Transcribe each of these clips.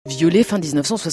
Violée fin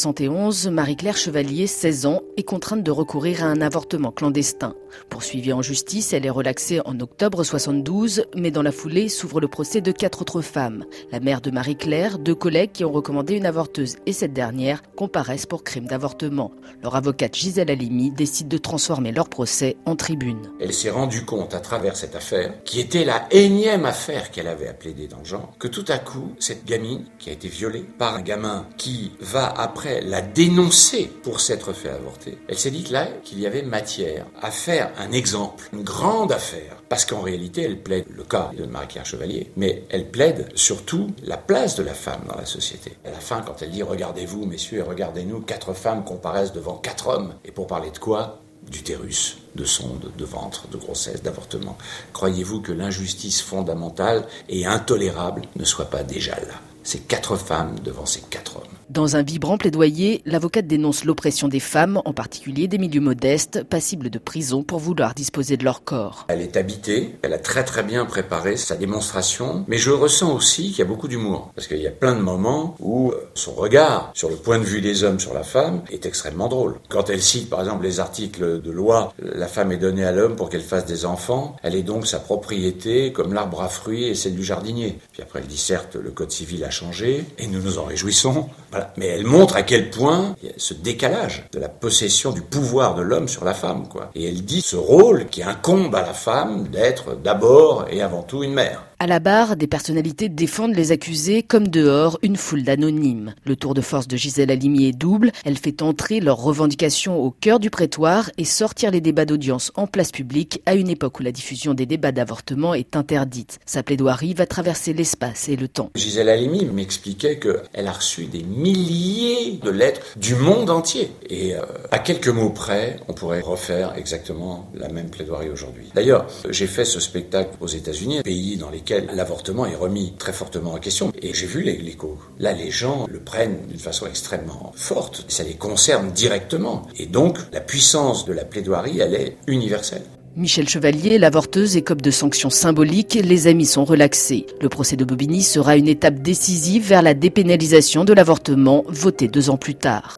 1971, Marie-Claire Chevalier, 16 ans, est contrainte de recourir à un avortement clandestin. Poursuivie en justice, elle est relaxée en octobre 72, mais dans la foulée s'ouvre le procès de 4 autres femmes. La mère de Marie-Claire, 2 collègues qui ont recommandé une avorteuse et cette dernière comparaissent pour crime d'avortement. Leur avocate Gisèle Halimi décide de transformer leur procès en tribune. Elle s'est rendue compte à travers cette affaire, qui était la énième affaire qu'elle avait à plaider dans le genre, que tout à coup, cette gamine qui a été violée par un gamin qui va après la dénoncer pour s'être fait avorter, elle s'est dit là qu'il y avait matière à faire un exemple, une grande affaire. Parce qu'en réalité, elle plaide le cas de Marie-Claire Chevalier, mais elle plaide surtout la place de la femme dans la société. À la fin, quand elle dit « Regardez-vous, messieurs, et regardez-nous, 4 femmes comparaissent devant 4 hommes », et pour parler de quoi ? D'utérus, de sonde, de ventre, de grossesse, d'avortement. Croyez-vous que l'injustice fondamentale et intolérable ne soit pas déjà là ? C'est 4 femmes devant ces 4 hommes. Dans un vibrant plaidoyer, l'avocate dénonce l'oppression des femmes, en particulier des milieux modestes, passibles de prison pour vouloir disposer de leur corps. Elle est habitée, elle a très bien préparé sa démonstration, mais je ressens aussi qu'il y a beaucoup d'humour. Parce qu'il y a plein de moments où son regard sur le point de vue des hommes sur la femme est extrêmement drôle. Quand elle cite par exemple les articles de loi, la femme est donnée à l'homme pour qu'elle fasse des enfants, elle est donc sa propriété comme l'arbre à fruits et celle du jardinier. Puis après elle dit certes le code civil a changé et nous nous en réjouissons. Voilà. Mais elle montre à quel point il y a ce décalage de la possession du pouvoir de l'homme sur la femme, quoi. Et elle dit ce rôle qui incombe à la femme d'être d'abord et avant tout une mère. À la barre, des personnalités défendent les accusés comme dehors une foule d'anonymes. Le tour de force de Gisèle Halimi est double. Elle fait entrer leurs revendications au cœur du prétoire et sortir les débats d'audience en place publique à une époque où la diffusion des débats d'avortement est interdite. Sa plaidoirie va traverser l'espace et le temps. Gisèle Halimi m'expliquait qu'elle a reçu des milliers de lettres du monde entier. Et à quelques mots près, on pourrait refaire exactement la même plaidoirie aujourd'hui. D'ailleurs, j'ai fait ce spectacle aux États-Unis, un pays dans lesquels l'avortement est remis très fortement en question. Et j'ai vu l'écho. Là, les gens le prennent d'une façon extrêmement forte. Ça les concerne directement. Et donc, la puissance de la plaidoirie, elle est universelle. Michel Chevalier, l'avorteuse, écope de sanctions symboliques. Les amis sont relaxés. Le procès de Bobigny sera une étape décisive vers la dépénalisation de l'avortement, votée 2 ans plus tard.